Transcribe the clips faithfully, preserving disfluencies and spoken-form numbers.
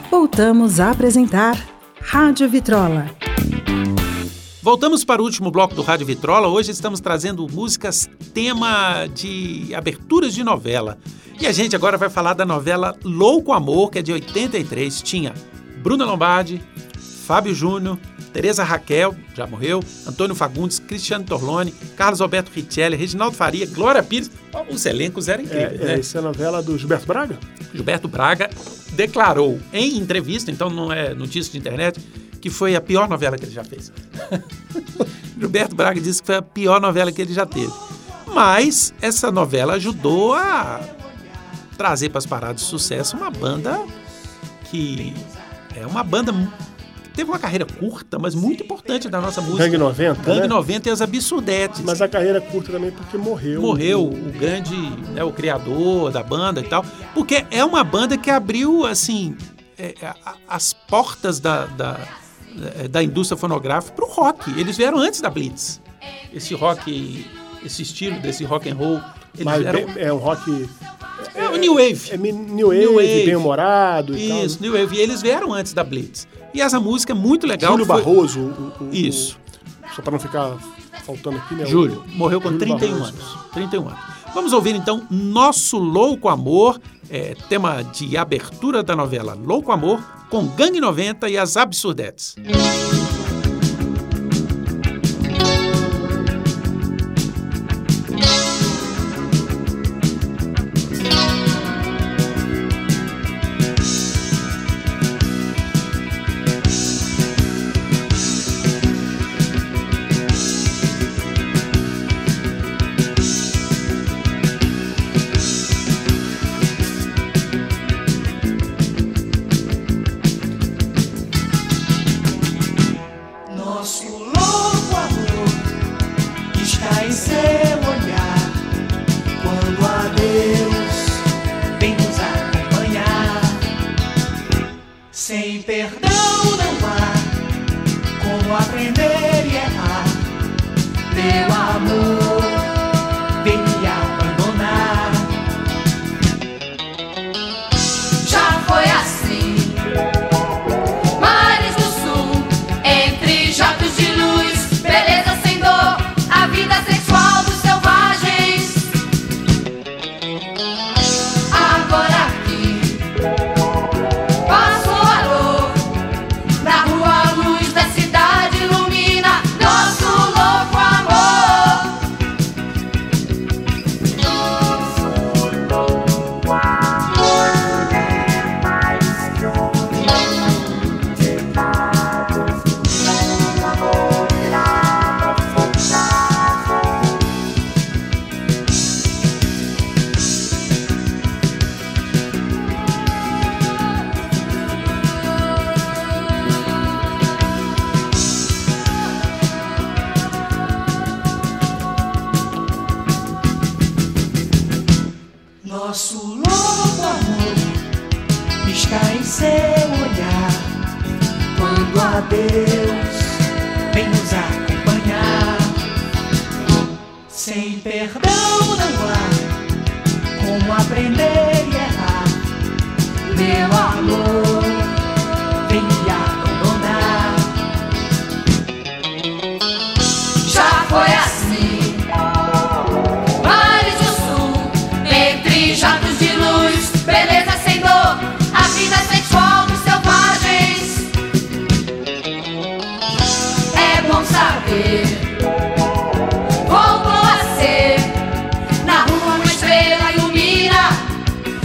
Voltamos a apresentar Rádio Vitrola. Voltamos para o último bloco do Rádio Vitrola. Hoje estamos trazendo músicas tema de aberturas de novela. E a gente agora vai falar da novela Louco Amor, que é de oitenta e três. Tinha Bruna Lombardi, Fábio Júnior, Tereza Raquel, já morreu, Antônio Fagundes, Cristiano Torlone, Carlos Alberto Richelli, Reginaldo Faria, Glória Pires. Os elencos eram incríveis, é, né? Essa é a novela do Gilberto Braga? Gilberto Braga declarou em entrevista, então não é notícia de internet, que foi a pior novela que ele já fez. Gilberto Braga disse que foi a pior novela que ele já teve. Mas essa novela ajudou a trazer para as paradas de sucesso uma banda que é uma banda que teve uma carreira curta, mas muito importante da nossa música. Gangue noventa, Gangue né? noventa e as Absurdetes. Mas a carreira curta também porque morreu. Morreu o, o grande, né, o criador da banda e tal. Porque é uma banda que abriu, assim, é, a, as portas da, da, da indústria fonográfica para o rock. Eles vieram antes da Blitz. Esse rock, esse estilo desse rock and roll. Eles Mas vieram... bem, é um rock... É, é o New Wave. É, é New Wave, New Wave. Bem-humorado e tal. Isso, New Wave. E eles vieram antes da Blitz. E essa música é muito legal. Júlio foi... Barroso. O, o, Isso. O, só para não ficar faltando aqui, né? Júlio. Morreu com Júlio trinta e um Barroso. anos. trinta e um anos. Vamos ouvir então Nosso Louco Amor, é, tema de abertura da novela Louco Amor, com Gangue noventa e as Absurdetes. Sem perdão não há como aprender e errar. Meu amor, vem me abandonar. Já foi assim, mares do sul, entre jatos de luz, beleza sem dor, a vida sexual dos selvagens. Agora aqui passo a dor, na rua a luz da cidade ilumina nosso louco amor. Nosso louco amor está em seu olhar, quando a Deus vem nos acompanhar. Sem perdão não há como aprender e errar. Meu amor, vem me abandonar. Já foi assim, mares do sul, entre jatos de luz, beleza sem dor, a vida sexual dos selvagens. É bom saber, voltou a ser, na rua uma estrela ilumina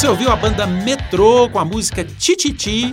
ouviu a banda Metrô com a música Tititi.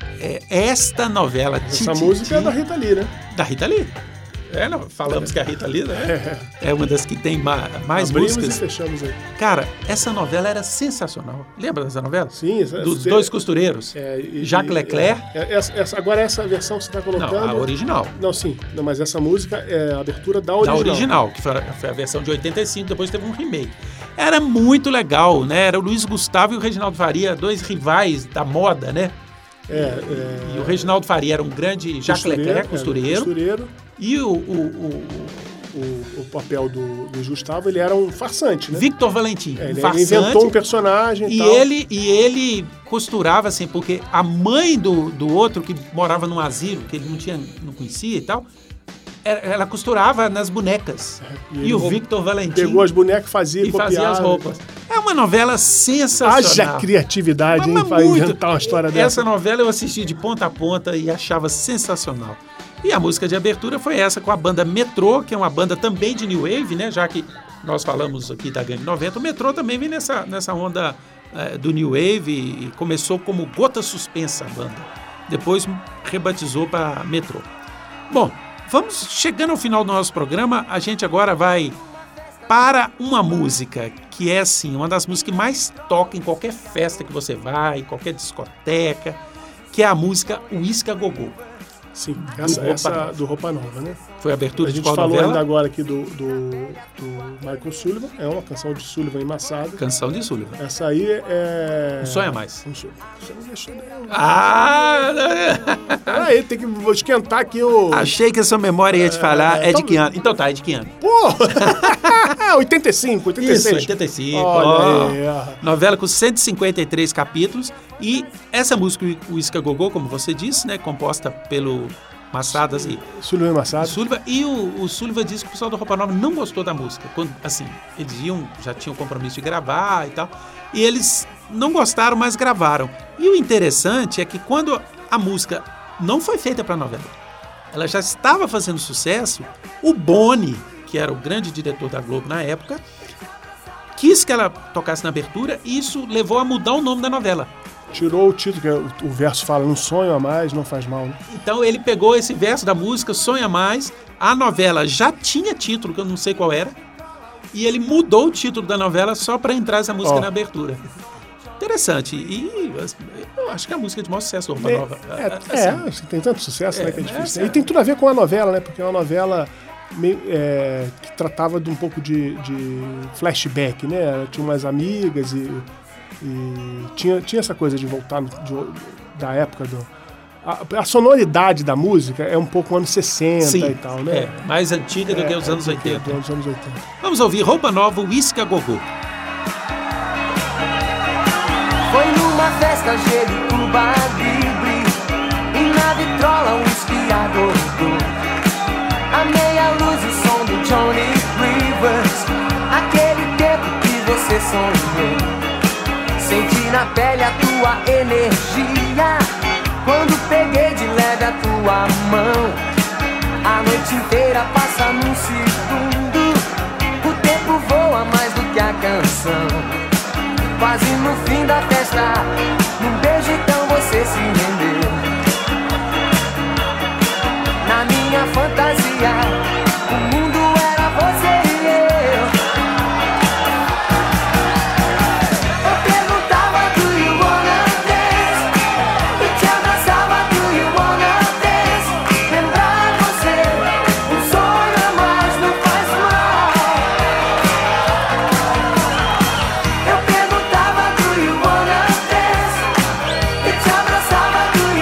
É esta novela Tititi. Essa música é da Rita Lee, né? Da Rita Lee. É, não, falamos que a Rita Lee, né? É uma das que tem ma- mais Abrimos músicas. e fechamos aí. Cara, essa novela era sensacional. Lembra dessa novela? Sim. Essa, Dos você- dois costureiros. é, e- Jacques e- Leclerc. é, essa, essa- agora essa versão que você está colocando... Não, a original. Não, sim. Não, mas essa música é a abertura da Da original. original, que foi a, foi a versão de oitenta e cinco, depois teve um remake. Era muito legal, né? Era o Luiz Gustavo e o Reginaldo Faria, dois rivais da moda, né? É, é, E o Reginaldo Faria era um grande Jacques Leclerc, é, costureiro. costureiro. E o, o, o- O, o papel do, do Gustavo, ele era um farsante, né? Victor Valentim, É, um ele farsante. inventou um personagem e, E tal. ele, e ele costurava assim, porque a mãe do, do outro, que morava num asilo, que ele não, tinha, não conhecia e tal, ela, ela costurava nas bonecas. E E, ele o roub- Victor Valentim Pegou as bonecas e fazia, e fazia as copiava. roupas. É uma novela sensacional. Haja criatividade, Mas, hein, mas pra muito. inventar uma história dessa. Essa novela eu assisti de ponta a ponta e achava sensacional. E a música de abertura foi essa com a banda Metrô, que é uma banda também de New Wave, né? Já que nós falamos aqui da Gangue noventa, o Metrô também vem nessa, nessa onda eh, do New Wave e começou como Gota Suspensa a banda. Depois rebatizou para Metrô. Bom, vamos chegando ao final do nosso programa, a gente agora vai para uma música que é, assim, uma das músicas que mais toca em qualquer festa que você vai, em qualquer discoteca, que é a música Uísque a Gogô. Sim, essa, Roupa essa Nova. do Roupa Nova, né? Foi a abertura A de gente qual falou novela? ainda agora aqui do, do, do Michael Sullivan, é uma canção de Sullivan Emassada. Canção de Sullivan. Essa aí é... Um Sonho a Mais. Um sonho. Você não deixou nenhum. Ah! Peraí, tem que vou esquentar aqui o... Achei que a sua memória ia te falar. É de então- que ano? Então tá, é de que ano? Pô! oitenta e cinco, oitenta e seis. Isso, oitenta e cinco. Olha ó. aí, ó. Novela com cento e cinquenta e três capítulos. E essa música, o Uísque a Gogô, como você disse, né? Composta pelo Massadas e Sullivan Emassada. Sullivan. E o, o Sullivan disse que o pessoal do Roupa Nova não gostou da música. Quando, assim, eles iam, já tinham compromisso de gravar e tal. E eles não gostaram, mas gravaram. E o interessante é que quando a música não foi feita para a novela, ela já estava fazendo sucesso, o Boni, que era o grande diretor da Globo na época, quis que ela tocasse na abertura e isso levou a mudar o nome da novela. Tirou o título, que é o, o verso fala, um sonho a mais não faz mal, né? Então ele pegou esse verso da música, Sonha Mais, a novela já tinha título, que eu não sei qual era, e ele mudou o título da novela só para entrar essa música Ó. na abertura. Interessante. E eu acho que é a música de maior sucesso do Roupa Nova. É, Assim, é, assim, tem tanto sucesso, é, né, que é difícil. essa- E tem tudo a ver com a novela, né? Porque é uma novela meio, é, que tratava de um pouco de, de flashback, né? Tinha umas amigas e, e tinha, tinha essa coisa de voltar no- de- da época do... A, a sonoridade da música é um pouco anos sessenta Sim, e tal, né? é, mais antiga do que os É, anos do que- oitenta. dos anos oitenta. Vamos ouvir Roupa Nova, Uísque a Gogô. Foi numa festa gelo, Cuba Libre, e na vitrola um esquiador. A meia luz, o som do Johnny Rivers, aquele tempo que você sonhou. Senti na pele a tua energia, quando peguei de leve a tua mão. A noite inteira passa num segundo, o tempo voa mais do que a canção. Quase no fim da festa, num beijo então você se rendeu. Na minha fantasia, o mundo era você e eu. Eu perguntava, do you wanna dance? E te abraçava, do you wanna dance? Lembrar você, um sonho a mais não faz mal. Eu perguntava, do you wanna dance? E te abraçava, do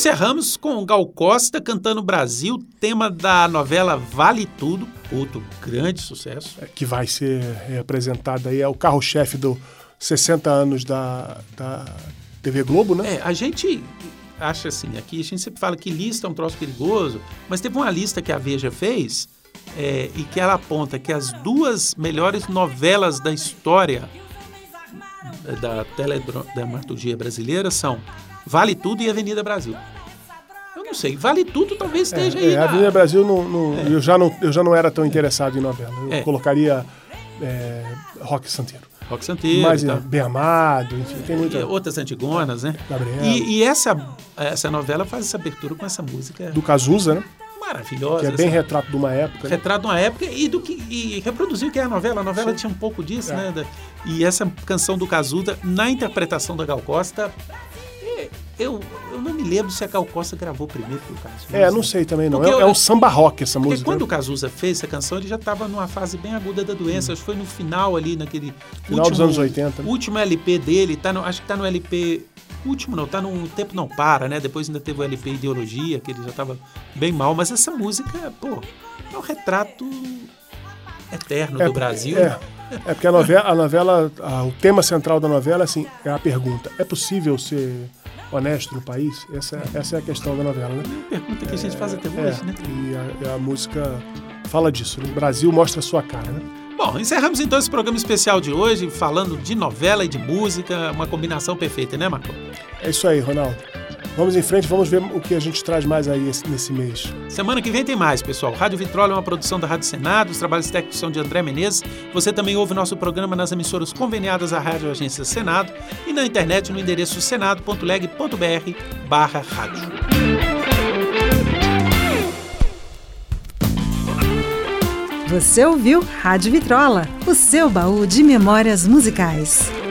encerramos com Gal Costa cantando Brasil, tema da novela Vale Tudo, outro grande sucesso. É, que vai ser representado aí, é o carro-chefe dos sessenta anos da, da T V Globo, né? É, a gente acha assim, aqui a gente sempre fala que lista é um troço perigoso, mas teve uma lista que a Veja fez é, e que ela aponta que as duas melhores novelas da história da teledramaturgia brasileira são Vale Tudo e Avenida Brasil. Eu não sei, Vale Tudo talvez esteja é, aí. É, na... Avenida Brasil, não, não, É. eu, já não, eu já não era tão interessado em novela. Eu É. colocaria é, Rock Santeiro. Rock Santeiro Mas e é, tal. Bem Amado, enfim, tem muita... E outras Antigonas, né? Gabriela. E, e essa, essa novela faz essa abertura com essa música Do Cazuza, né? maravilhosa. Que é bem essa... retrato de uma época. Né? retrato de uma época e do que e reproduziu o que é a novela. A novela Sim. tinha um pouco disso, É. né? Da- E essa canção do Cazuza, na interpretação da Gal Costa, é, eu, eu não me lembro se a Gal Costa gravou primeiro que o Cazuza. É, não sei também não. Porque É, eu- é um samba rock essa Porque música. quando né? o Cazuza fez essa canção, ele já estava numa fase bem aguda da doença. Acho que foi no final ali, naquele Final dos anos oitenta, né? último L P dele. Tá no, acho que tá no L P... Último não, tá no Tempo Não Para, né? Depois ainda teve o L P Ideologia, que ele já estava bem mal. Mas essa música, pô, é um retrato eterno É, do Brasil. É, é porque a novela, a novela a- o tema central da novela assim, é a pergunta: é possível ser honesto no país? Essa, essa é a questão da novela, né? Pergunta que a gente faz até É, hoje, né? e a, e a música fala disso. Né? O Brasil mostra a sua cara, né? Bom, encerramos então esse programa especial de hoje, falando de novela e de música, uma combinação perfeita, né, Marco? É isso aí, Ronaldo. Vamos em frente, vamos ver o que a gente traz mais aí esse- nesse mês. Semana que vem tem mais, pessoal. Rádio Vitrola é uma produção da Rádio Senado, os trabalhos técnicos são de André Menezes. Você também ouve nosso programa nas emissoras conveniadas à Rádio Agência Senado e na internet no endereço senado ponto leg ponto br barra rádio. Você ouviu Rádio Vitrola, o seu baú de memórias musicais.